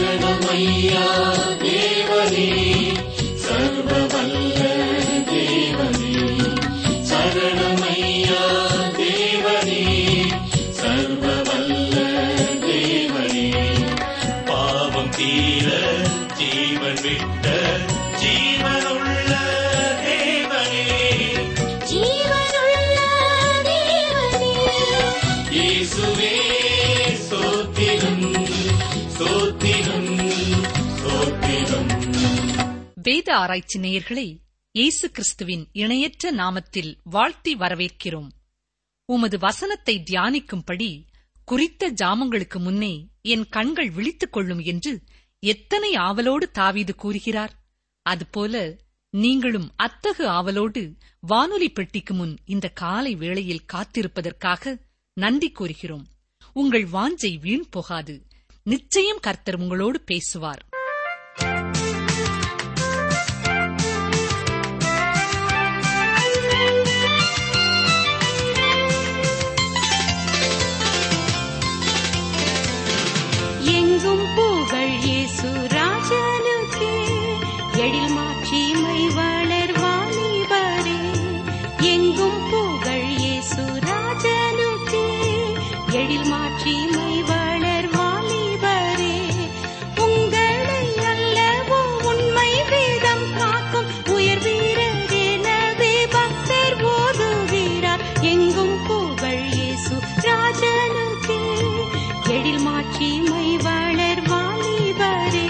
சரணமையா தேவனே, சர்வவல்ல தேவனே. சரணமையா தேவனே, சர்வவல்ல தேவனே. பாவம் தீர ஜீவன் விட்ட ஜீவனுள்ள தேவனே, ஜீவனுள்ள தேவனே. இயேசுவே ஸ்தோத்திரம், ஸ்தோத்திரம், ஸ்தோத்திரம். வேத ஆராய்ச்சி நேயர்களை இயேசு கிறிஸ்துவின் இணையற்ற நாமத்தில் வாழ்த்தி வரவேற்கிறோம். உமது வசனத்தை தியானிக்கும்படி குறித்த ஜாமங்களுக்கு முன்னே என் கண்கள் விழித்துக் கொள்ளும் என்று எத்தனை ஆவலோடு தாவீது கூறுகிறார். அதுபோல நீங்களும் அத்தகு ஆவலோடு வானொலி பெட்டிக்கு முன் இந்த காலை வேளையில் காத்திருப்பதற்காக நன்றி கூறுகிறோம். உங்கள் வாஞ்சை வீண் போகாது. நிச்சயம் கர்த்தர் உங்களோடு பேசுவார். எங்கும் புகழ் இயேசு ராஜனுக்கே, எழில் மாட்சிமை வளர் வாலிபரே. எங்கும் புகழ் இயேசு ராஜனுக்கே, எழில் மாட்சிமை வளர் வாலிபரே. உங்களை அல்லவோ உண்மை வேதம் காக்கும் உயர் வீரர் எனவே பக்தர் ஓதுகிறார். எங்கும் புகழ் இயேசு ராஜனுக்கே, எழில் மாட்சிமை வளர் வாலிபரே.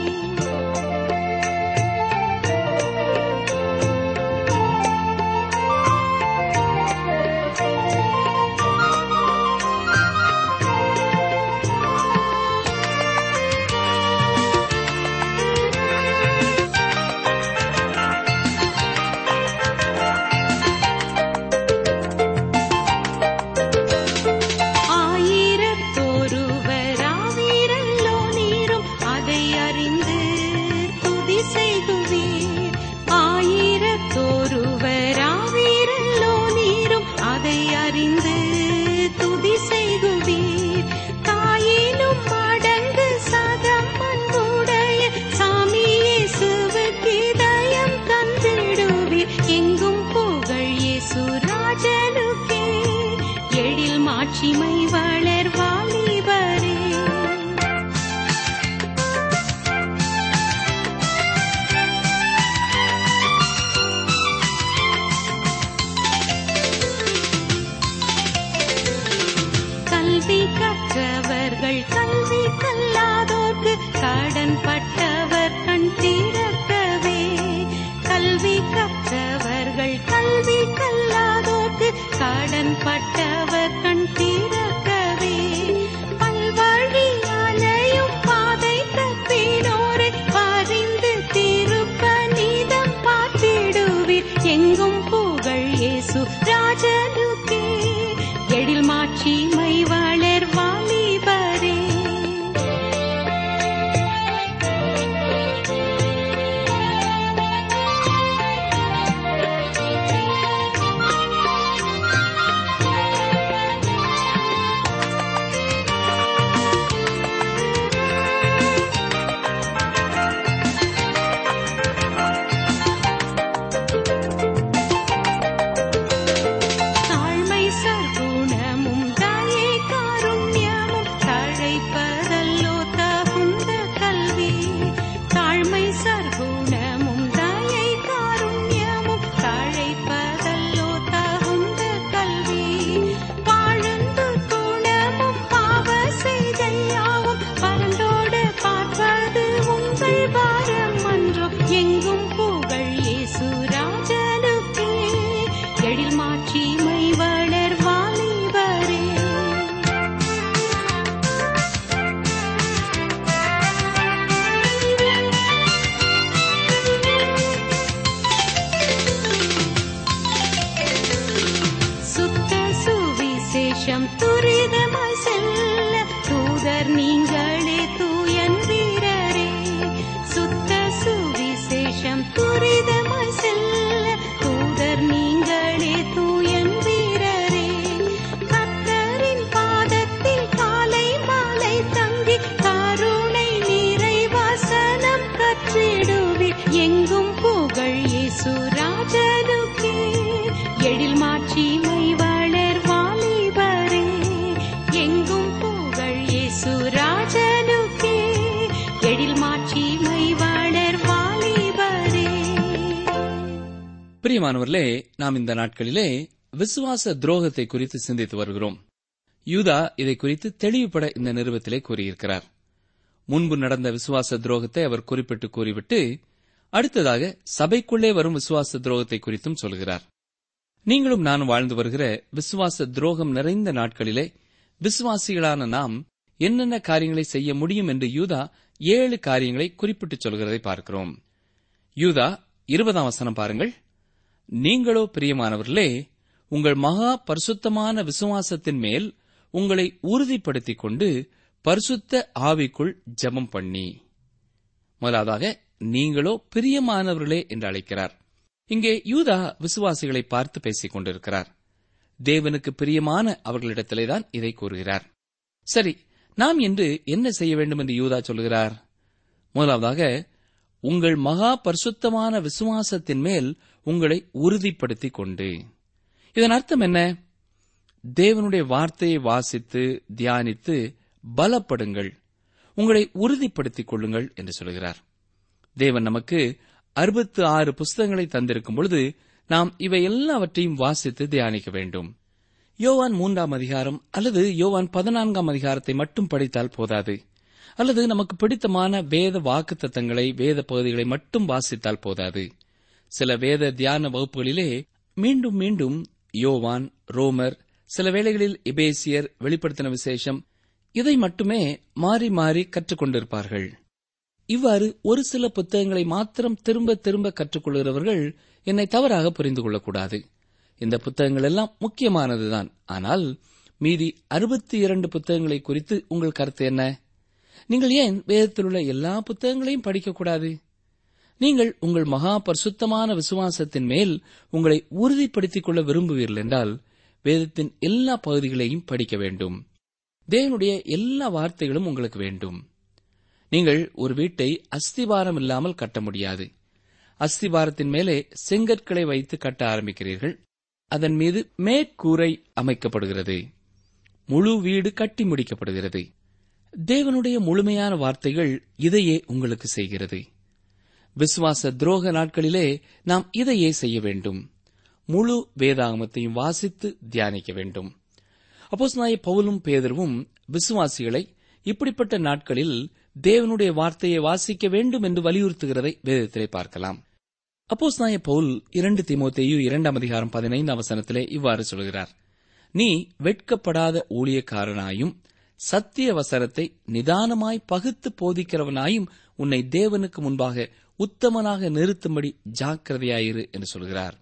மாட்சிமை வளர் வாலிபரே. கல்வி கற்றவர்கள் கல்வி கல்லாதோர்க்கு கடன் பட்டவர் கண் திறக்கவே. கல்வி கற்றவர்கள் கல்வி கல்லாதோர்க்கு கடன் பட்டவர் கண் திறக்கவே. பல்வழி அலையும் பாதை தப்பினோரை பறிந்து திருப்ப நீதம் பார்த்திடுவீர். எங்கும் புகழ் இயேசு ராஜனுக்கே, எழில் மாட்சிமை வளர் வாலிபரே. பிரியமானவர்களே, நாம் இந்த நாட்களிலே விசுவாச துரோகத்தை குறித்து சிந்தித்து வருகிறோம். யூதா இதை குறித்து தெளிவுபட இந்த நிருபத்திலே கூறியிருக்கிறார். முன்பு நடந்த விசுவாச துரோகத்தை அவர் குறிப்பிட்டு கூறிவிட்டு அடுத்ததாக சபைக்குள்ளே வரும் விசுவாச துரோகத்தை குறித்தும் சொல்கிறார். நீங்களும் நானும் வாழ்ந்து வருகிற விசுவாச துரோகம் நிறைந்த நாட்களிலே விசுவாசிகளான நாம் என்னென்ன காரியங்களை செய்ய முடியும் என்று யூதா 7 காரியங்களை குறிப்பிட்டு சொல்கிறதை பார்க்கிறோம். யூதா 20ஆம் வசனம் பாருங்கள். நீங்களோ பிரியமானவர்களே, உங்கள் மகா பரிசுத்தமான விசுவாசத்தின் மேல் உங்களை உறுதிப்படுத்திக் கொண்டு பரிசுத்த ஆவிக்குள் ஜெபம் பண்ணி. முதலாவதாக நீங்களோ பிரியமானவர்களே என்று அழைக்கிறார். இங்கே யூதா விசுவாசிகளை பார்த்து பேசிக் கொண்டிருக்கிறார். தேவனுக்கு பிரியமான அவர்களிடத்திலேதான் இதை கூறுகிறார். சரி, நாம் இன்று என்ன செய்ய வேண்டும் என்று யூதா சொல்கிறார்? முதலாவதாக உங்கள் மகா பரிசுத்தமான விசுவாசத்தின் மேல் உங்களை உறுதிப்படுத்திக் கொண்டு. இதன் அர்த்தம் என்ன? தேவனுடைய வார்த்தையை வாசித்து தியானித்து பலப்படுங்கள், உங்களை உறுதிப்படுத்திக் கொள்ளுங்கள் என்று சொல்கிறார். தேவன் நமக்கு 66 புஸ்தகங்களை தந்திருக்கும் பொழுது நாம் இவை எல்லாவற்றையும் வாசித்து தியானிக்க வேண்டும். யோவான் 3ஆம் அதிகாரம் அல்லது யோவான் 14ஆம் அதிகாரத்தை மட்டும் படித்தால் போதாது. அல்லது நமக்கு பிடித்தமான வேத வாக்குத்தத்தங்களை, வேத பகுதிகளை மட்டும் வாசித்தால் போதாது. சில வேத தியான வகுப்புகளிலே மீண்டும் மீண்டும் யோவான், ரோமர், சில வேளைகளில் எபேசியர், வெளிப்படுத்தின விசேஷம், இதை மட்டுமே மாறி மாறி கற்றுக்கொண்டிருப்பார்கள். இவ்வாறு ஒரு சில புத்தகங்களை மாத்திரம் திரும்ப திரும்ப கற்றுக்கொள்கிறவர்கள் என்னை தவறாக புரிந்து கொள்ளக்கூடாது. இந்த புத்தகங்கள் எல்லாம் முக்கியமானதுதான். ஆனால் மீதி 62 புத்தகங்களை குறித்து உங்கள் கருத்து என்ன? நீங்கள் ஏன் வேதத்தில் உள்ள எல்லா புத்தகங்களையும் படிக்கக்கூடாது? நீங்கள் உங்கள் மகா பரிசுத்தமான விசுவாசத்தின் மேல் உங்களை உறுதிப்படுத்திக் கொள்ள விரும்புவீர்கள் என்றால் வேதத்தின் எல்லா பகுதிகளையும் படிக்க வேண்டும். தேவனுடைய எல்லா வார்த்தைகளும் உங்களுக்கு வேண்டும். நீங்கள் ஒரு வீட்டை அஸ்திவாரம் இல்லாமல் கட்ட முடியாது. அஸ்திவாரத்தின் மேலே செங்கற்களை வைத்து கட்ட ஆரம்பிக்கிறீர்கள். அதன் மீது மேற்கூரை அமைக்கப்படுகிறது. முழு வீடு கட்டி முடிக்கப்படுகிறது. தேவனுடைய முழுமையான வார்த்தைகள் இதையே உங்களுக்கு செய்கிறது. விசுவாச துரோக நாட்களிலே நாம் இதையே செய்ய வேண்டும். முழு வேதாகமத்தையும் வாசித்து தியானிக்க வேண்டும். அப்போஸ்தலனாகிய பவுலும் பேதுருவும் விசுவாசிகளை இப்படிப்பட்ட நாட்களில் தேவனுடைய வார்த்தையை வாசிக்க வேண்டும் என்று வலியுறுத்துகிறதை வேதத்திலே பார்க்கலாம். அப்போஸ்தலனாகிய பவுல் 2 தீமோத்தேயு 2ஆம் அதிகாரம் 15ஆம் வசனத்திலே இவ்வாறு சொல்கிறார்: நீ வெட்கப்படாத ஊழியக்காரனாயும் சத்திய வசனத்தை நிதானமாய் பகுத்து போதிக்கிறவனாயும் உன்னை தேவனுக்கு முன்பாக உத்தமனாக நிறுத்தும்படி ஜாக்கிரதையாயிரு என்று சொல்கிறார்.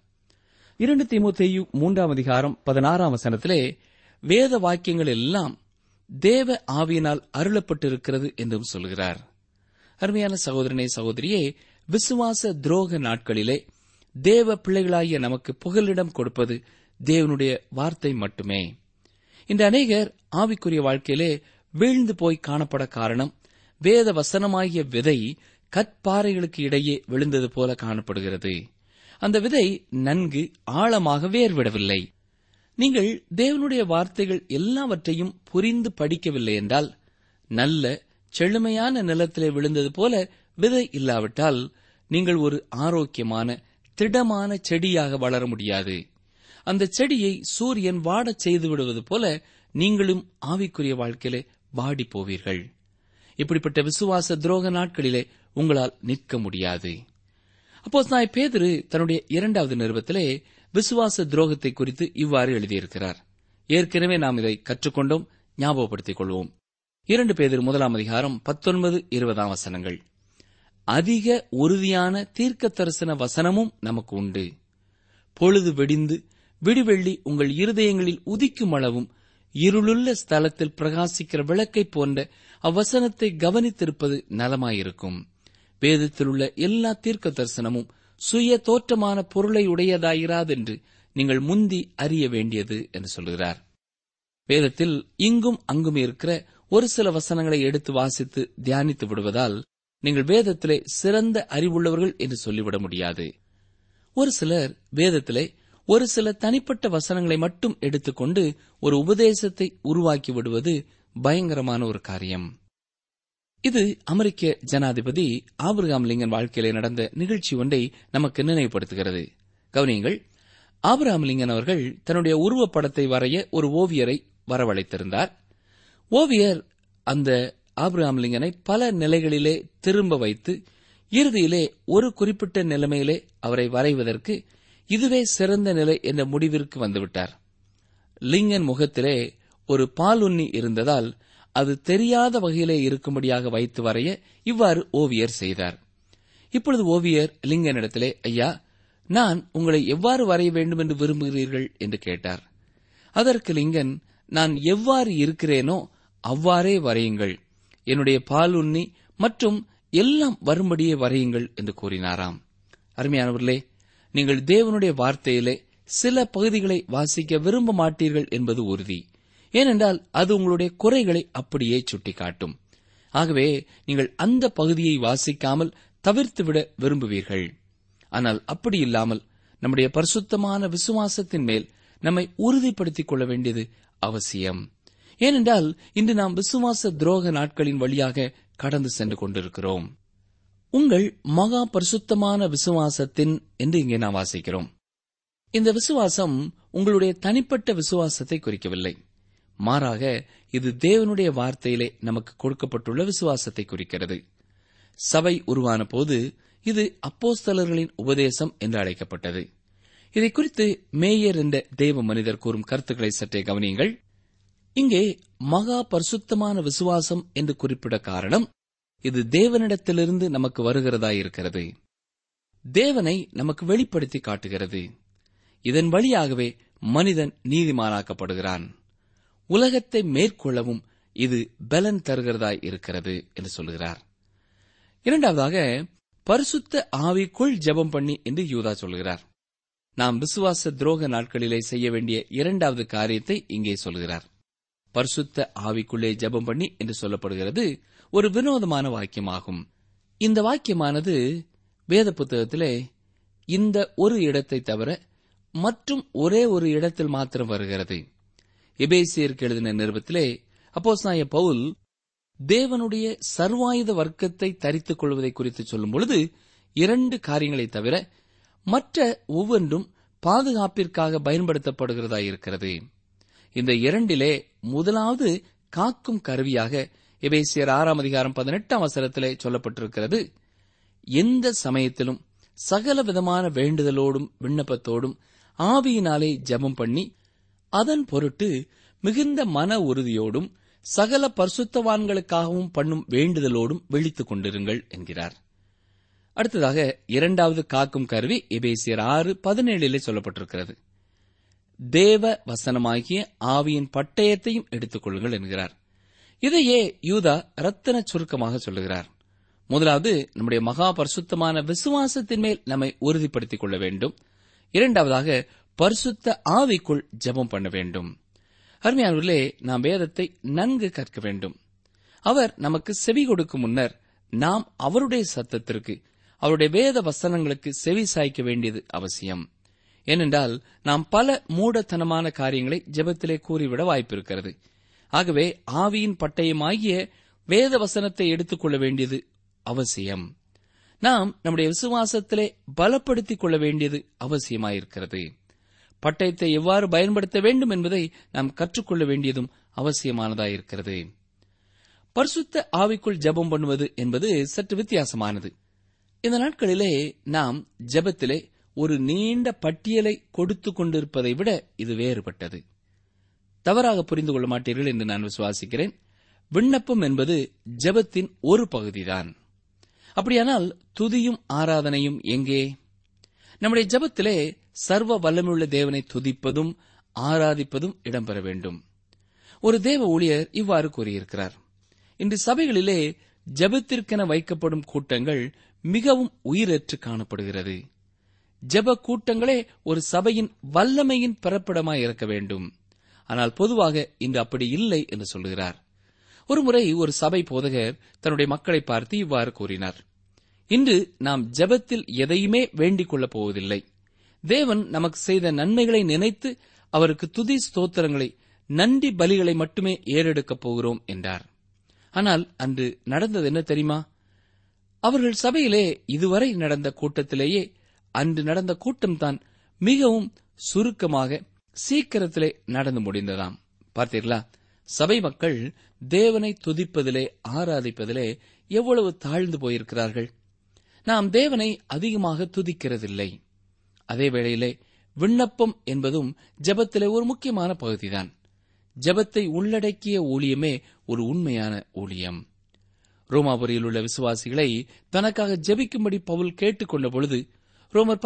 2 தீமோத்தேயு 3ஆம் அதிகாரம் 16ஆம் வசனத்திலே வேத வாக்கியங்கள் எல்லாம் தேவ ஆவியினால் அருளப்பட்டிருக்கிறது என்றும் சொல்கிறார். அருமையான சகோதரனே, சகோதரியே, விசுவாச துரோக நாட்களிலே தேவ பிள்ளைகளாகிய நமக்கு புகலிடம் கொடுப்பது தேவனுடைய வார்த்தை மட்டுமே. இன்று அநேகர் ஆவிக்குரிய வாழ்க்கையிலே வீழ்ந்து போய் காணப்பட காரணம் வேத வசனமாகிய விதை கற்பாறைகளுக்கு இடையே விழுந்தது போல காணப்படுகிறது. அந்த விதை நன்கு ஆழமாக வேர்விடவில்லை. நீங்கள் தேவனுடைய வார்த்தைகள் எல்லாவற்றையும் புரிந்து படிக்கவில்லை என்றால், நல்ல செழுமையான நிலத்திலே விழுந்தது போல விதை இல்லாவிட்டால் நீங்கள் ஒரு ஆரோக்கியமான திடமான செடியாக வளர முடியாது. அந்த செடியை சூரியன் வாடச் செய்து விடுவது போல நீங்களும் ஆவிக்குரிய வாழ்க்கையிலே வாடி போவீர்கள். இப்படிப்பட்ட விசுவாச துரோக நாட்களிலே உங்களால் நிற்க முடியாது. அப்போஸ்தலனாகிய பேதுரு தன்னுடைய 2வது நிருபத்திலே விசுவாச துரோகத்தை குறித்து இவ்வாறு எழுதியிருக்கிறார். ஏற்கனவே நாம் இதை கற்றுக்கொண்டோம், ஞாபகப்படுத்திக் கொள்வோம். 2 பேதுரு 1ஆம் அதிகாரம் 19-20 வசனங்கள். அதிக உறுதியான தீர்க்க தரிசன வசனமும் நமக்கு உண்டு. பொழுது வெடிந்து விடிவெள்ளி உங்கள் இருதயங்களில் உதிக்கும் அளவும் இருளுள்ள ஸ்தலத்தில் பிரகாசிக்கிற விளக்கை போன்ற அவ்வசனத்தை கவனித்திருப்பது நலமாயிருக்கும். வேதத்தில் உள்ள எல்லா தீர்க்க தரிசனமும் சுய தோற்றமான பொருளை உடையதாயிராதென்று நீங்கள் முந்தி அறிய வேண்டியது என்று சொல்கிறார். வேதத்தில் இங்கும் அங்கும் இருக்கிற ஒரு சில வசனங்களை எடுத்து வாசித்து தியானித்து விடுவதால் நீங்கள் வேதத்திலே சிறந்த அறிவுள்ளவர்கள் என்று சொல்லிவிட முடியாது. ஒரு சிலர் வேதத்திலே ஒரு சில தனிப்பட்ட வசனங்களை மட்டும் எடுத்துக்கொண்டு ஒரு உபதேசத்தை உருவாக்கி விடுவது பயங்கரமான ஒரு காரியம். இது அமெரிக்க ஜனாதிபதி ஆபிரகாம் லிங்கன் வாழ்க்கையிலே நடந்த நிகழ்ச்சி ஒன்றை நமக்கு நினைவுபடுத்துகிறது. கவனியுங்கள், ஆபிரகாம் லிங்கன் அவர்கள் தன்னுடைய உருவப்படத்தை வரைய ஒரு ஓவியரை வரவழைத்திருந்தார். ஓவியர் அந்த ஆபிரகாம் லிங்கனை பல நிலைகளிலே திரும்ப வைத்து இறுதியிலே ஒரு குறிப்பிட்ட நிலைமையிலே அவரை வரைவதற்கு இதுவே சிறந்த நிலை என்ற முடிவிற்கு வந்துவிட்டார். லிங்கன் முகத்திலே ஒரு பாலுண்ணி இருந்ததால் அது தெரியாத வகையிலே இருக்கும்படியாக வைத்து வரைய இவ்வாறு ஓவியர் செய்தார். இப்பொழுது ஓவியர் லிங்கனிடத்திலே, ஐயா, நான் உங்களை எவ்வாறு வரைய வேண்டும் என்று விரும்புகிறீர்கள் என்று கேட்டார். அதற்கு லிங்கன், நான் எவ்வாறு இருக்கிறேனோ அவ்வாறே வரையுங்கள், என்னுடைய பாலுண்ணி மற்றும் எல்லாம் வரும்படியே வரையுங்கள் என்று கூறினாராம். அருமையானவர்களே, நீங்கள் தேவனுடைய வார்த்தையிலே சில பகுதிகளை வாசிக்க விரும்ப மாட்டீர்கள் என்பது உறுதி. ஏனென்றால் அது உங்களுடைய குறைகளை அப்படியே சுட்டிக்காட்டும். ஆகவே நீங்கள் அந்த பகுதியை வாசிக்காமல் தவிர்த்துவிட விரும்புவீர்கள். ஆனால் அப்படி இல்லாமல் நம்முடைய பரிசுத்தமான விசுவாசத்தின் மேல் நம்மை உறுதிப்படுத்திக் கொள்ள வேண்டியது அவசியம். ஏனென்றால் இன்று நாம் விசுவாச துரோக நாட்களின் வழியாக கடந்து சென்று கொண்டிருக்கிறோம். உங்கள் மகா பரிசுத்தமான விசுவாசத்தின் என்று இங்கே நாம் வாசிக்கிறோம். இந்த விசுவாசம் உங்களுடைய தனிப்பட்ட விசுவாசத்தை குறிக்கவில்லை. மாறாக இது தேவனுடைய வார்த்தையிலே நமக்கு கொடுக்கப்பட்டுள்ள விசுவாசத்தை குறிக்கிறது. சபை உருவான போது இது அப்போஸ்தலர்களின் உபதேசம் என்று அழைக்கப்பட்டது. இதை குறித்து மேயர் என்ற தேவ மனிதர் கூறும் கருத்துக்களை சற்றே கவனியுங்கள். இங்கே மகா பரிசுத்தமான விசுவாசம் என்று குறிப்பிட காரணம், இது தேவனிடத்திலிருந்து நமக்கு வருகிறதாயிருக்கிறது. தேவனை நமக்கு வெளிப்படுத்தி காட்டுகிறது. இதன் வழியாகவே மனிதன் நீதிமானாக்கப்படுகிறான். உலகத்தை மேற்கொள்ளவும் இது பலன் தருகிறதாய் இருக்கிறது என்று சொல்கிறார். இரண்டாவதாக, பரிசுத்த ஆவிக்குள் ஜெபம் பண்ணி என்று யூதா சொல்கிறார். நாம் விசுவாச துரோக நாட்களிலே செய்ய வேண்டிய இரண்டாவது காரியத்தை இங்கே சொல்கிறார். பரிசுத்த ஆவிக்குள்ளே ஜெபம் பண்ணி என்று சொல்லப்படுகிறது ஒரு வினோதமான வாக்கியமாகும். இந்த வாக்கியமானது வேத புத்தகத்திலே இந்த ஒரு இடத்தை தவிர மற்றும் ஒரே ஒரு இடத்தில் மாத்திரம் வருகிறது. எபேசியருக்கு எழுதின நிருபத்திலே அப்போஸ்தலனாகிய பவுல் தேவனுடைய சர்வாயுத வர்க்கத்தை தரித்துக் கொள்வதை குறித்து சொல்லும் பொழுது 2 காரியங்களை தவிர மற்ற ஒவ்வொன்றும் பாதுகாப்பிற்காக பயன்படுத்தப்படுகிறதாயிருக்கிறது. இந்த 2 முதலாவது காக்கும் கருவியாக எபேசியர் 6:18 சொல்லப்பட்டிருக்கிறது. எந்த சமயத்திலும் சகல விதமான வேண்டுதலோடும் விண்ணப்பத்தோடும் ஆவியினாலே ஜெபம் பண்ணி அதன் பொருட்டு மிகுந்த மன உறுதியோடும் சகல பரிசுத்தவான்களுக்காகவும் பண்ணும் வேண்டுதலோடும் விழித்துக் கொண்டிருங்கள் என்கிறார். அடுத்ததாக இரண்டாவது காக்கும் கருவி எபேசியர் 6:17 சொல்லப்பட்டிருக்கிறது. தேவ வசனமாகிய ஆவியின் பட்டயத்தையும் எடுத்துக் கொள்ளுங்கள் என்கிறார். இதையே யூதா ரத்தின சுருக்கமாக சொல்லுகிறார். முதலாவது, நம்முடைய மகா பரிசுத்தமான விசுவாசத்தின் மேல் நம்மை உறுதிப்படுத்திக் கொள்ள வேண்டும். இரண்டாவதாக, பரிசுத்த ஆவிக்குள் ஜெபம் பண்ண வேண்டும். அருமையானவர்களே, நாம் வேதத்தை நன்கு கற்க வேண்டும். அவர் நமக்கு செவி கொடுக்கும் முன்னர் நாம் அவருடைய சத்தத்திற்கு, அவருடைய வேத வசனங்களுக்கு செவி சாய்க்க வேண்டியது அவசியம். ஏனென்றால் நாம் பல மூடத்தனமான காரியங்களை ஜெபத்திலே கூறிவிட வாய்ப்பிருக்கிறது. ஆகவே ஆவியின் பட்டயமாகிய வேத வசனத்தை எடுத்துக் கொள்ள வேண்டியது அவசியம். நாம் நம்முடைய விசுவாசத்திலே பலப்படுத்திக் கொள்ள வேண்டியது அவசியமாயிருக்கிறது. பட்டயத்தை எவ்வாறு பயன்படுத்த வேண்டும் என்பதை நாம் கற்றுக்கொள்ள வேண்டியதும் அவசியமானதாயிருக்கிறது. பரிசுத்த ஆவிக்குள் ஜெபம் பண்ணுவது என்பது சற்று வித்தியாசமானது. இந்த நாட்களிலே நாம் ஜெபத்திலே ஒரு நீண்ட பட்டியலை கொடுத்துக் கொண்டிருப்பதை விட இது வேறுபட்டது. தவறாக புரிந்து கொள்ள மாட்டீர்கள் என்று நான் விசுவாசிக்கிறேன். விண்ணப்பம் என்பது ஜெபத்தின் ஒரு பகுதிதான். அப்படியானால் துதியும் ஆராதனையும் எங்கே? நம்முடைய ஜெபத்திலே சர்வ வல்லமையுள்ள தேவனை துதிப்பதும் ஆராதிப்பதும் இடம்பெற வேண்டும். ஒரு தேவ ஊழியர் இவ்வாறு கூறியிருக்கிறார். இன்று சபைகளிலே ஜெபத்திற்கென வைக்கப்படும் கூட்டங்கள் மிகவும் உயிரற்று காணப்படுகிறது. ஜெப கூட்டங்களே ஒரு சபையின் வல்லமையின் பிறப்பிடமாய் இருக்க வேண்டும். ஆனால் பொதுவாக இன்று அப்படி இல்லை என்று சொல்கிறார். ஒருமுறை ஒரு சபை போதகர் தன்னுடைய மக்களை பார்த்து இவ்வாறு கூறினார். இன்று நாம் ஜெபத்தில் எதையுமே வேண்டிக் கொள்ளப் போவதில்லை. தேவன் நமக்கு செய்த நன்மைகளை நினைத்து அவருக்கு துதி ஸ்தோத்திரங்களை, நன்றி பலிகளை மட்டுமே ஏறெடுக்கப் போகிறோம் என்றார். ஆனால் அன்று நடந்தது என்ன தெரியுமா? அவர்கள் சபையிலே இதுவரை நடந்த கூட்டத்திலேயே அன்று நடந்த கூட்டம்தான் மிகவும் சுருக்கமாக சீக்கிரத்திலே நடந்து முடிந்ததாம். பார்த்தீர்களா? சபை மக்கள் தேவனை துதிப்பதிலே, ஆராதிப்பதிலே எவ்வளவு தாழ்ந்து போயிருக்கிறார்கள். நாம் தேவனை அதிகமாக துதிக்கிறதில்லை. அதே வேளையிலே விண்ணப்பம் என்பதும் ஜெபத்திலே ஒரு முக்கியமான பகுதிதான். ஜெபத்தை உள்ளடக்கிய ஊழியமே ஒரு உண்மையான ஊழியம். ரோமாபுரியில் உள்ள விசுவாசிகளை தனக்காக ஜெபிக்கும்படி பவுல் கேட்டுக் கொண்ட பொழுது ரோமர்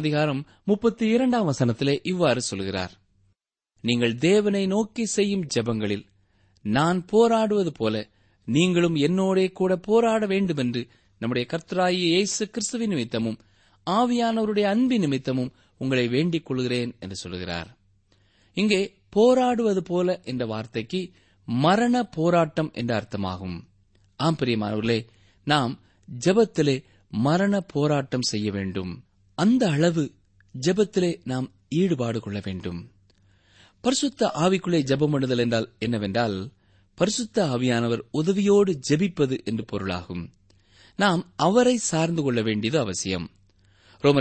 15:32 இவ்வாறு சொல்கிறார்: நீங்கள் தேவனை நோக்கி செய்யும் ஜெபங்களில் நான் போராடுவது போல நீங்களும் என்னோடே கூட போராட வேண்டுமென்று நம்முடைய கர்த்தராகிய இயேசு கிறிஸ்துவின் நிமித்தமும் ஆவியானவருடைய அன்பின் நிமித்தமும் உங்களை வேண்டிக் கொள்கிறேன் என்று சொல்கிறார். இங்கே போராடுவது போல என்ற வார்த்தைக்கு மரண போராட்டம் என்ற அர்த்தமாகும். ஆம் பிரியமானவர்களே, நாம் ஜெபத்திலே மரண போராட்டம் செய்ய வேண்டும். அந்த அளவு ஜெபத்திலே நாம் ஈடுபாடு கொள்ள வேண்டும். பரிசுத்த ஆவிக்குள்ளே ஜெபம் பண்ணுதல் என்றால் என்னவென்றால், பரிசுத்த ஆவியானவர் உதவியோடு ஜெபிப்பது என்று பொருளாகும். நாம் அவரை சார்ந்து கொள்ள வேண்டியது அவசியம். ரோமர்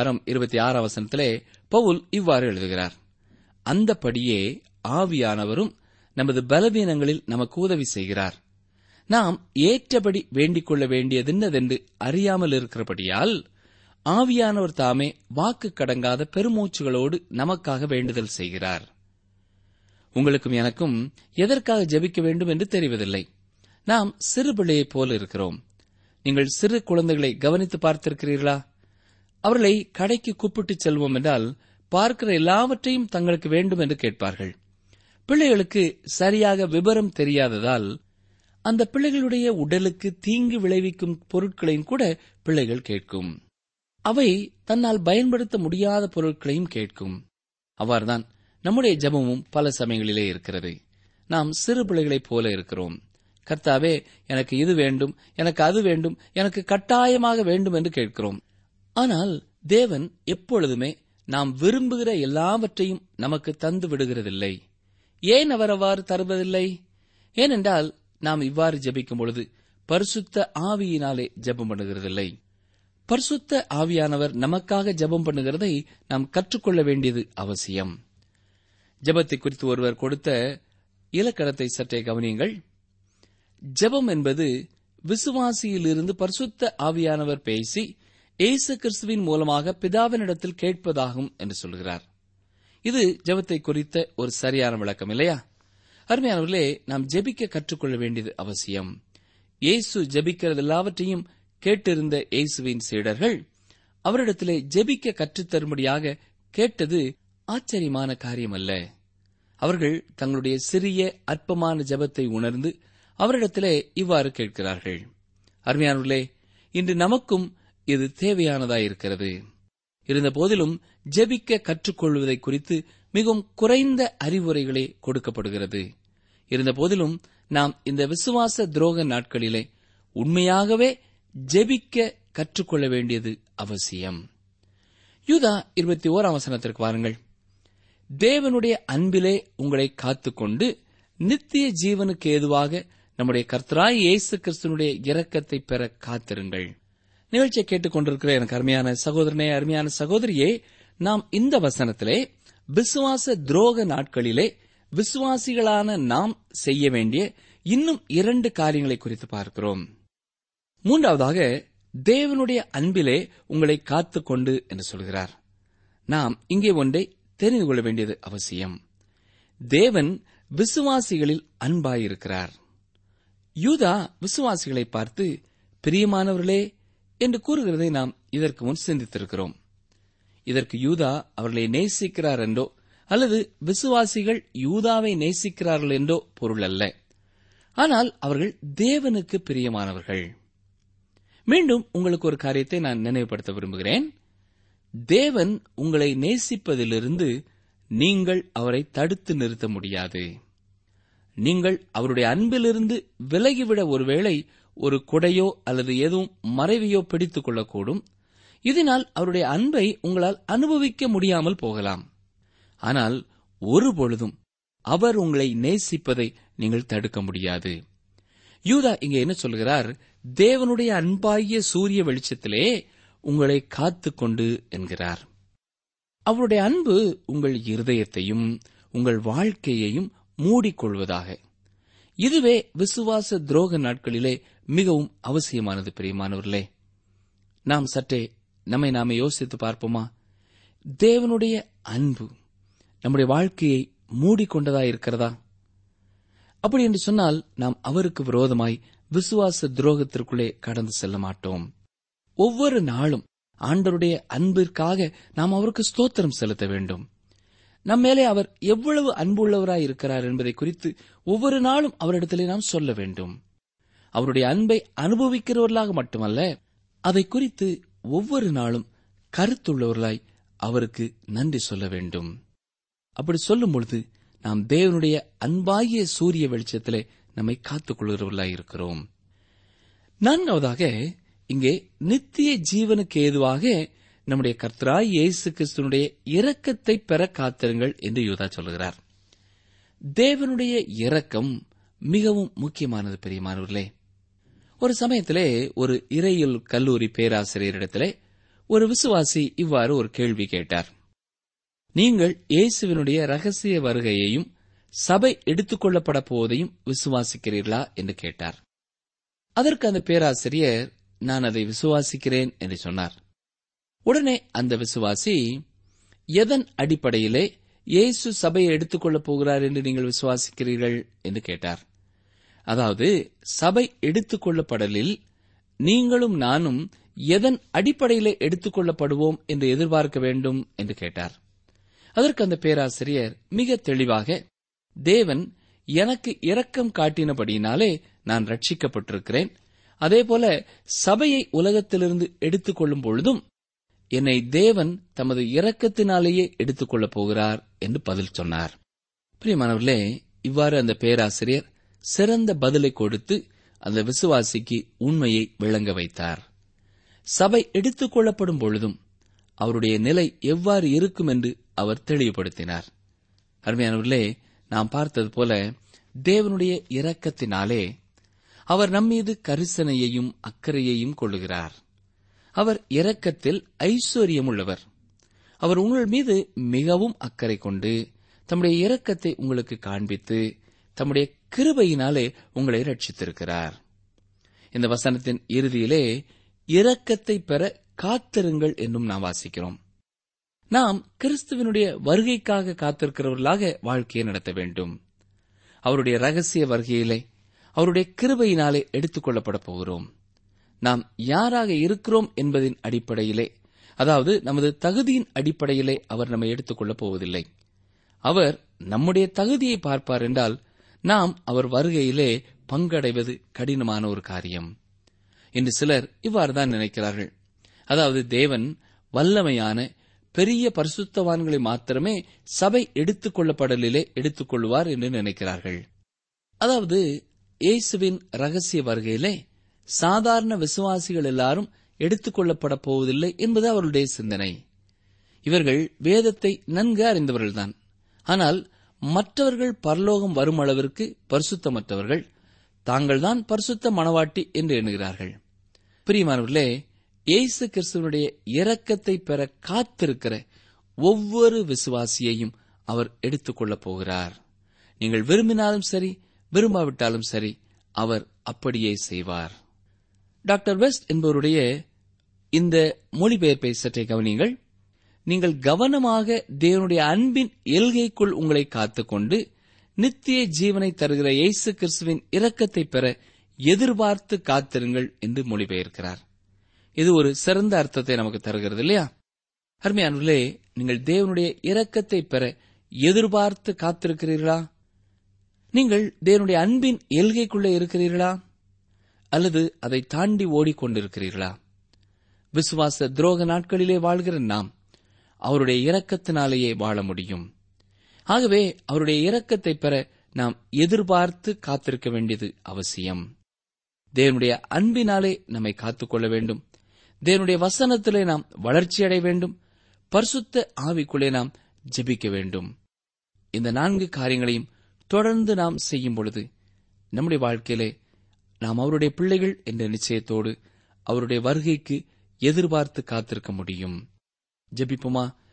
8:26 பவுல் இவ்வாறு எழுதுகிறார்: அந்தபடியே ஆவியானவரும் நமது பலவீனங்களில் நமக்கு உதவி செய்கிறார். நாம் ஏற்றபடி வேண்டிக் கொள்ள வேண்டியதென்னதென்று அறியாமல் இருக்கிறபடியால் ஆவியானவர் தாமே வாக்கு கடங்காத பெருமூச்சுகளோடு நமக்காக வேண்டுதல் செய்கிறார். உங்களுக்கும் எனக்கும் எதற்காக ஜெபிக்க வேண்டும் என்று தெரிவதில்லை. நாம் சிறு பிள்ளையைப் போல இருக்கிறோம். நீங்கள் சிறு குழந்தைகளை கவனித்து பார்த்திருக்கிறீர்களா? அவர்களை கடைக்கு கூப்பிட்டு செல்வோம் என்றால் பார்க்கிற எல்லாவற்றையும் தங்களுக்கு வேண்டும் என்று கேட்பார்கள். பிள்ளைகளுக்கு சரியாக விபரம் தெரியாததால் அந்த பிள்ளைகளுடைய உடலுக்கு தீங்கு விளைவிக்கும் பொருட்களையும் கூட பிள்ளைகள் கேட்கும். அவை தன்னால் பயன்படுத்த முடியாத பொருட்களையும் கேட்கும். அவ்வாறுதான் நம்முடைய ஜெபமும் பல சமயங்களிலே இருக்கிறது. நாம் சிறு பிள்ளைகளைப் போல இருக்கிறோம். கர்த்தாவே, எனக்கு இது வேண்டும், எனக்கு அது வேண்டும், எனக்கு கட்டாயமாக வேண்டும் என்று கேட்கிறோம். ஆனால் தேவன் எப்பொழுதுமே நாம் விரும்புகிற எல்லாவற்றையும் நமக்கு தந்து விடுகிறதில்லை. ஏன் அவர் அவ்வாறு தருவதில்லை? ஏனென்றால் நாம் இவ்வாறு ஜெபிக்கும் பொழுது பரிசுத்த ஆவியினாலே ஜெபம் பண்ணுகிறதில்லை. பரிசுத்த ஆவியானவர் நமக்காக ஜெபம் பண்ணுகிறதை நாம் கற்றுக்கொள்ள வேண்டியது அவசியம். ஜெபத்தை குறித்து ஒருவர் கொடுத்த இலக்கணத்தை சற்றே கவனியுங்கள். ஜெபம் என்பது விசுவாசியிலிருந்து பரிசுத்த ஆவியானவர் பேசி இயேசு கிறிஸ்துவின் மூலமாக பிதாவினிடத்தில் கேட்பதாகும் என்று சொல்கிறார். இது ஜெபத்தை குறித்த ஒரு சரியான விளக்கம் இல்லையா? அருமையானவர்களே, நாம் ஜெபிக்க கற்றுக்கொள்ள வேண்டியது அவசியம். இயேசு ஜெபிக்கிறது எல்லாவற்றையும் கேட்டிருந்த இயேசுவின் சீடர்கள் அவரிடத்திலே ஜெபிக்க கற்றுத்தரும்படியாக கேட்டது ஆச்சரியமான காரியமல்ல. அவர்கள் தங்களுடைய சிறிய அற்பமான ஜெபத்தை உணர்ந்து அவரிடத்திலே இவ்வாறு கேட்கிறார்கள். அருமையானவர்களே, இன்று நமக்கும் இது தேவையானதாயிருக்கிறது. இருந்த போதிலும் ஜெபிக்க கற்றுக்கொள்வதை குறித்து மிகவும் குறைந்த அறிவுரைகளே கொடுக்கப்படுகிறது. இருந்த போதிலும் நாம் இந்த விசுவாச துரோக நாட்களிலே உண்மையாகவே ஜெபிக்க கற்றுக்கொள்ள வேண்டியது அவசியம். யூதா 21 வாருங்கள். தேவனுடைய அன்பிலே உங்களை காத்துக்கொண்டு நித்திய ஜீவனுக்கு ஏதுவாக நம்முடைய கர்த்தராய் இயேசு கிறிஸ்துவினுடைய இரக்கத்தை பெற காத்திருங்கள். நிகழ்ச்சியை கேட்டுக் கொண்டிருக்கிற எனக்கு அருமையான சகோதரனே, அருமையான சகோதரியே, நாம் இந்த வசனத்திலே விசுவாச துரோக நாட்களிலே விசுவாசிகளான நாம் செய்ய வேண்டிய இன்னும் 2 காரியங்களை குறித்து பார்க்கிறோம். மூன்றாவதாக, தேவனுடைய அன்பிலே உங்களை காத்துக்கொண்டு என்று சொல்கிறார். நாம் இங்கே ஒன்றை தெரிந்து கொள்ள வேண்டியது அவசியம். தேவன் விசுவாசிகளில் அன்பாயிருக்கிறார். யூதா விசுவாசிகளை பார்த்து பிரியமானவர்களே என்று கூறுகிறதை நாம் இதற்கு முன் சிந்தித்திருக்கிறோம். இதற்கு யூதா அவர்களை நேசிக்கிறார் என்றோ அல்லது விசுவாசிகள் யூதாவை நேசிக்கிறார்கள் என்றோ பொருள் அல்ல. ஆனால் அவர்கள் தேவனுக்கு பிரியமானவர்கள். மீண்டும் உங்களுக்கு ஒரு காரியத்தை நான் நினைவுபடுத்த விரும்புகிறேன். தேவன் உங்களை நேசிப்பதிலிருந்து நீங்கள் அவரை தடுத்து நிறுத்த முடியாது. நீங்கள் அவருடைய அன்பிலிருந்து விலகிவிட ஒருவேளை ஒரு குடையோ அல்லது எதுவும் மறைவையோ பிடித்துக் கொள்ளக்கூடும். இதனால் அவருடைய அன்பை உங்களால் அனுபவிக்க முடியாமல் போகலாம். ஆனால் ஒருபொழுதும் அவர் உங்களை நேசிப்பதை நீங்கள் தடுக்க முடியாது. யூதா இங்கே என்ன சொல்கிறார்? தேவனுடைய அன்பாகிய சூரிய வெளிச்சத்திலே உங்களை காத்துக்கொண்டு என்கிறார். அவருடைய அன்பு உங்கள் இருதயத்தையும் உங்கள் வாழ்க்கையையும் மூடிக்கொள்வதாக. இதுவே விசுவாச துரோக நாட்களிலே மிகவும் அவசியமானது. பிரியமானவர்களே, நாம் சற்றே நம்மை நாமே யோசித்து பார்ப்போமா? தேவனுடைய அன்பு நம்முடைய வாழ்க்கையை மூடிக்கொண்டதாயிருக்கிறதா? அப்படி என்று சொன்னால் நாம் அவருக்கு விரோதமாய் விசுவாச துரோகத்திற்குள்ளே கடந்து செல்ல மாட்டோம். ஒவ்வொரு நாளும் ஆண்டவருடைய அன்பிற்காக நாம் அவருக்கு ஸ்தோத்திரம் செலுத்த வேண்டும். நம்மேலே அவர் எவ்வளவு அன்புள்ளவராய் இருக்கிறார் என்பதை குறித்து ஒவ்வொரு நாளும் அவரிடத்திலே நாம் சொல்ல வேண்டும். அவருடைய அன்பை அனுபவிக்கிறவர்களாக மட்டுமல்ல, அதை குறித்து ஒவ்வொரு நாளும் கருத்துள்ளவர்களாய் அவருக்கு நன்றி சொல்ல வேண்டும். அப்படி சொல்லும் பொழுது நாம் தேவனுடைய அன்பாகிய சூரிய வெளிச்சத்திலே நம்மை காத்துக் கொள்கிறவர்களாய் இருக்கிறோம். நான்காவதாக, இங்கே நித்திய ஜீவனுக்கு ஏதுவாக நம்முடைய கர்த்தராய் இயேசு கிறிஸ்துவினுடைய இரக்கத்தை பெற காத்திருங்கள் என்று யூதா சொல்கிறார். தேவனுடைய இரக்கம் மிகவும் முக்கியமானது. பிரியமானவர்களே, ஒரு சமயத்திலே ஒரு இறையியல் கல்லூரி பேராசிரியரிடத்திலே ஒரு விசுவாசி இவ்வாறு ஒரு கேள்வி கேட்டார். நீங்கள் இயேசுவினுடைய ரகசிய வருகையையும் சபை எடுத்துக் கொள்ளப்பட போவதையும் விசுவாசிக்கிறீர்களா என்று கேட்டார். அதற்கு அந்த பேராசிரியர், நான் அதை விசுவாசிக்கிறேன் என்று சொன்னார். உடனே அந்த விசுவாசி, எதன் அடிப்படையிலே இயேசு சபையை எடுத்துக் கொள்ளப் போகிறார் என்று நீங்கள் விசுவாசிக்கிறீர்கள் என்று கேட்டார். அதாவது, சபை எடுத்துக் கொள்ளப்படலில் நீங்களும் நானும் எதன் அடிப்படையிலே எடுத்துக் கொள்ளப்படுவோம் என்று எதிர்பார்க்க வேண்டும் என்று கேட்டார். அதற்கு அந்த பேராசிரியர் மிக தெளிவாக, தேவன் எனக்கு இரக்கம் காட்டினபடியினாலே நான் ரட்சிக்கப்பட்டிருக்கிறேன், அதேபோல சபையை உலகத்திலிருந்து எடுத்துக் கொள்ளும் பொழுதும் என்னை தேவன் தமது இரக்கத்தினாலேயே எடுத்துக் கொள்ளப் போகிறார் என்று பதில் சொன்னார். பிரியமானவர்களே, இவ்வாறு அந்த பேராசிரியர் சிறந்த பதிலை கொடுத்து அந்த விசுவாசிக்கு உண்மையை விளங்க வைத்தார். சபை எடுத்துக் கொள்ளப்படும் பொழுதும் அவருடைய நிலை எவ்வாறு இருக்கும் என்று அவர் தெளிவுபடுத்தினார். அருமையானவர்களே, நாம் பார்த்தது போல தேவனுடைய இரக்கத்தினாலே அவர் நம்மீது கரிசனையையும் அக்கறையையும் கொள்ளுகிறார். அவர் இரக்கத்தில் ஐஸ்வர்யமுள்ளவர். அவர் உங்கள் மீது மிகவும் அக்கறை கொண்டு தம்முடைய இரக்கத்தை உங்களுக்கு காண்பித்து தம்முடைய கிருபையினாலே உங்களை ரட்சித்திருக்கிறார். இந்த வசனத்தின் இறுதியிலே இரக்கத்தை பெற காத்திருங்கள் என்றும் நாம் வாசிக்கிறோம். நாம் கிறிஸ்துவினுடைய வருகைக்காக காத்திருக்கிறவர்களாக வாழ்க்கையை நடத்த வேண்டும். அவருடைய ரகசிய வருகையிலே அவருடைய கிருபையினாலே எடுத்துக் கொள்ளப்பட போகிறோம். நாம் யாராக இருக்கிறோம் என்பதின் அடிப்படையிலே, அதாவது நமது தகுதியின் அடிப்படையிலே அவர் நம்மை எடுத்துக் கொள்ளப் போவதில்லை. அவர் நம்முடைய தகுதியை பார்ப்பார் என்றால் நாம் அவர் வருகையிலே பங்கடைவது கடினமான ஒரு காரியம். இன்று சிலர் இவ்வாறுதான் நினைக்கிறார்கள். அதாவது, தேவன் வல்லமையான பெரிய பரிசுத்தவான்களை மாத்திரமே சபை எடுத்துக் கொள்ளப்படலிலே எடுத்துக் கொள்வார் என்று நினைக்கிறார்கள். அதாவது, இயேசுவின் ரகசிய வருகையிலே சாதாரண விசுவாசிகள் எல்லாரும் எடுத்துக் கொள்ளப்பட போவதில்லை என்பது அவருடைய சிந்தனை. இவர்கள் வேதத்தை நன்கு அறிந்தவர்கள்தான். ஆனால் மற்றவர்கள் பரலோகம் வரும் அளவிற்கு பரிசுத்தமற்றவர்கள், தாங்கள்தான் பரிசுத்த மணவாட்டி என்று எண்ணுகிறார்கள். பிரியமானவர்களே, இயேசு கிறிஸ்துவனுடைய இரக்கத்தை பெற காத்திருக்கிற ஒவ்வொரு விசுவாசியையும் அவர் எடுத்துக் கொள்ளப் போகிறார். நீங்கள் விரும்பினாலும் சரி, விரும்பாவிட்டாலும் சரி, அவர் அப்படியே செய்வார். டாக்டர் வெஸ்ட் என்பவருடைய இந்த மொழிபெயர்ப்பை சற்றே கவனியுங்கள். நீங்கள் கவனமாக தேவனுடைய அன்பின் எல்கைக்குள் உங்களை காத்துக்கொண்டு நித்திய ஜீவனை தருகிற இயேசு கிறிஸ்துவின் இரக்கத்தை பெற எதிர்பார்த்து காத்திருங்கள் என்று மொழிபெயர்க்கிறார். இது ஒரு சிறந்த அர்த்தத்தை நமக்கு தருகிறது இல்லையா? அருமையானவர்களே, நீங்கள் தேவனுடைய இரக்கத்தை பெற எதிர்பார்த்து காத்திருக்கிறீர்களா? நீங்கள் தேவனுடைய அன்பின் எல்கைக்குள்ளே இருக்கிறீர்களா? அல்லது அதை தாண்டி ஓடிக்கொண்டிருக்கிறீர்களா? விசுவாச துரோக நாட்களிலே வாழ்கிற நாம் அவருடைய இரக்கத்தினாலேயே வாழ முடியும். ஆகவே அவருடைய இரக்கத்தை பெற நாம் எதிர்பார்த்து காத்திருக்க வேண்டியது அவசியம். தேவனுடைய அன்பினாலே நம்மை காத்துக்கொள்ள வேண்டும். தேவனுடைய வசனத்திலே நாம் வளர்ச்சியடைய வேண்டும். பரிசுத்த ஆவிக்குள்ளே நாம் ஜெபிக்க வேண்டும். இந்த 4 காரியங்களையும் தொடர்ந்து நாம் செய்யும் பொழுது நம்முடைய வாழ்க்கையிலே நாம் அவருடைய பிள்ளைகள் என்ற நிச்சயத்தோடு அவருடைய வருகைக்கு எதிர்பார்த்து காத்திருக்க முடியும். ஜெபிப்போமா?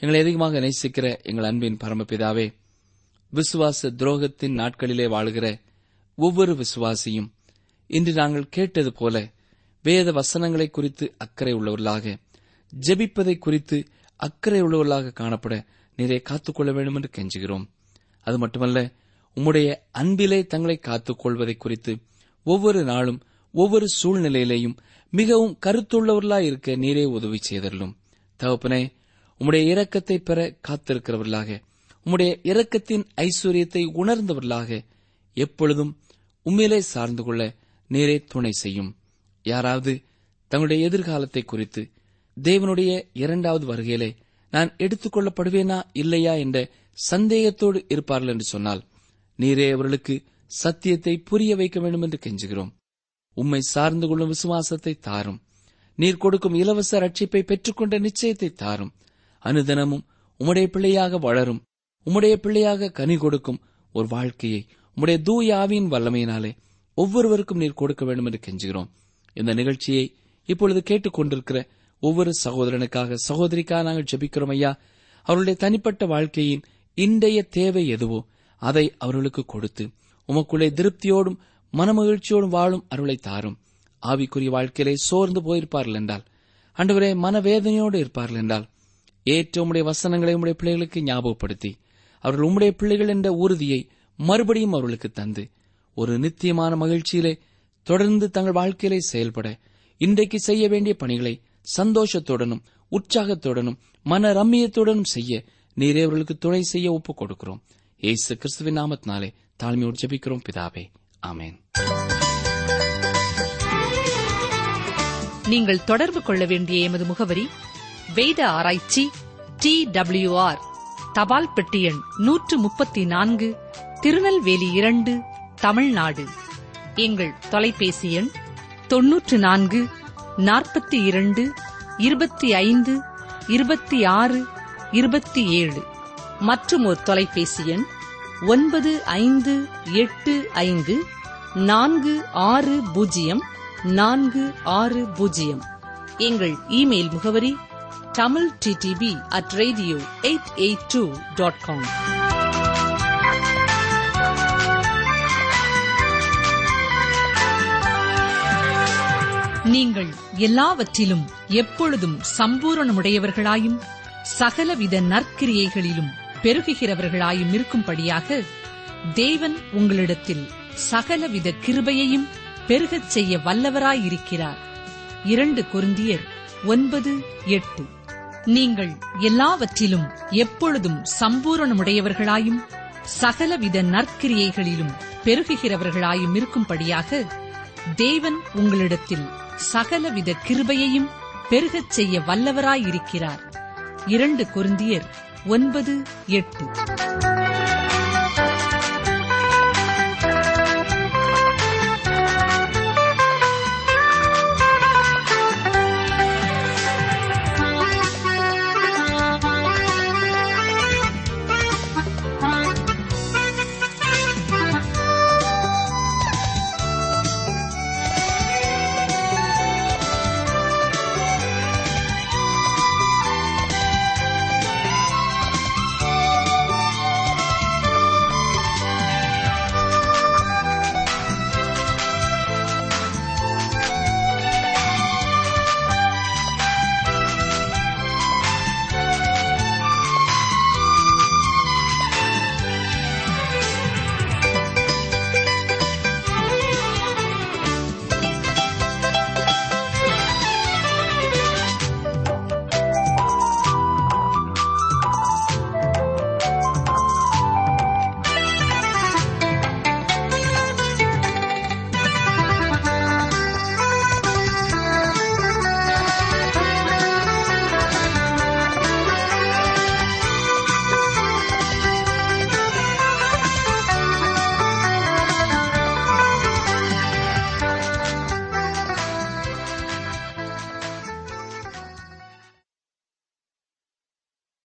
எங்களை அதிகமாக நேசிக்கிற எங்கள் அன்பின் பரமபிதாவே, விசுவாச துரோகத்தின் நாட்களிலே வாழுகிற ஒவ்வொரு விசுவாசியும் இன்று நாங்கள் கேட்டது போல வேத வசனங்களை குறித்து அக்கறை உள்ளவர்களாக, ஜெபிப்பதை குறித்து அக்கறை உள்ளவர்களாக காணப்பட நீரை காத்துக்கொள்ள வேண்டும் என்று கெஞ்சுகிறோம். அது மட்டுமல்ல, உம்முடைய அன்பிலே தங்களை காத்துக்கொள்வதை குறித்து ஒவ்வொரு நாளும் ஒவ்வொரு சூழ்நிலையிலேயும் மிகவும் கருத்துள்ளவர்களாயிருக்க நீரே உதவி செய்தருளும். தகப்பனே, உம்முடைய இரக்கத்தை பெற காத்திருக்கிறவர்களாக, உம்முடைய இரக்கத்தின் ஐஸ்வர்யத்தை உணர்ந்தவர்களாக எப்பொழுதும் உம்மிலே சார்ந்து கொள்ள நீரே துணை செய்யும். யாராவது தங்களுடைய எதிர்காலத்தை குறித்து தேவனுடைய இரண்டாவது வருகையிலே நான் எடுத்துக்கொள்ளப்படுவேனா இல்லையா என்ற சந்தேகத்தோடு இருப்பார்கள் என்று சொன்னால், நீரே அவர்களுக்கு சத்தியத்தை புரிய வைக்க வேண்டும் என்று கெஞ்சுகிறோம். உம்மை சார்ந்து கொள்ளும் விசுவாசத்தை தாரும். நீர் கொடுக்கும் இலவச ரட்சிப்பை பெற்றுக்கொண்ட நிச்சயத்தை தாரும். அனுதினமும் உம்முடைய பிள்ளையாக வளரும், உம்முடைய பிள்ளையாக கனி கொடுக்கும் ஒரு வாழ்க்கையை உம்முடைய தூய ஆவியின் வல்லமையினாலே ஒவ்வொருவருக்கும் நீர் கொடுக்க வேண்டும் என்று கெஞ்சுகிறோம். இந்த நிகழ்ச்சியை இப்பொழுது கேட்டுக் கொண்டிருக்கிற ஒவ்வொரு சகோதரனுக்காக, சகோதரிக்காக நாங்கள் ஜெபிக்கிறோம். ஐயா, அவருடைய தனிப்பட்ட வாழ்க்கையின் இன்றைய தேவை எதுவோ அதை அவர்களுக்கு கொடுத்து உமக்குள்ளே திருப்தியோடும் மனமகிழ்ச்சியோடும் வாழும் அருளை தாரும். ஆவிக்குரிய வாழ்க்கையிலே சோர்ந்து போயிருப்பார்கள் என்றால், ஆண்டவரே, மனவேதனையோடு இருப்பார்கள் என்றால், ஏற்ற உம்முடைய வசனங்களை உம்முடைய பிள்ளைகளுக்கு ஞாபகப்படுத்தி அவர்கள் உம்முடைய பிள்ளைகள் என்ற உறுதியை மறுபடியும் அவர்களுக்கு தந்து ஒரு நித்தியமான மகிழ்ச்சியிலே தொடர்ந்து தங்கள் வாழ்க்கையிலே செயல்பட இன்றைக்கு செய்ய வேண்டிய பணிகளை சந்தோஷத்துடனும் உற்சாகத்துடனும் மன ரம்மியத்துடனும் செய்ய நீரே அவர்களுக்கு துணை செய்ய ஒப்புக் கொடுக்கிறோம். இயேசு கிறிஸ்துவின் நாமத்தினாலே தாழ்மையோடு ஜெபிக்கிறோம் பிதாவே, ஆமென். நீங்கள் தொடர்பு கொள்ள வேண்டிய எமது முகவரி: வேத ஆராய்ச்சி, TWR, தபால் பெட்டி எண் 134, திருநெல்வேலி 2, தமிழ்நாடு. எங்கள் தொலைபேசி எண் 94 42 25 26 27. மற்றும் ஒரு தொலைபேசி எண் 9585 460 460. எங்கள் இமெயில் முகவரி tamilttb@radio882.com. நீங்கள் எல்லாவற்றிலும் எப்பொழுதும் சம்பூரணமுடையவர்களாயும் சகலவித நற்கிரியைகளிலும் பெருகுகிறவர்களாயும் இருக்கும்படியாக தேவன் உங்களிடத்தில் சகலவித கிருபையையும் பெருகச் செய்ய வல்லவராயிருக்கிறார். 2 கொரிந்தியர் 9:8. நீங்கள் எல்லாவற்றிலும் எப்பொழுதும் சம்பூரணமுடையவர்களாயும் சகலவித நற்கிரியைகளிலும் பெருகுகிறவர்களாயும் இருக்கும்படியாக தேவன் உங்களிடத்தில் சகலவித கிருபையையும் பெருகச் செய்ய வல்லவராயிருக்கிறார். 2 கொரிந்தியர் 9:8.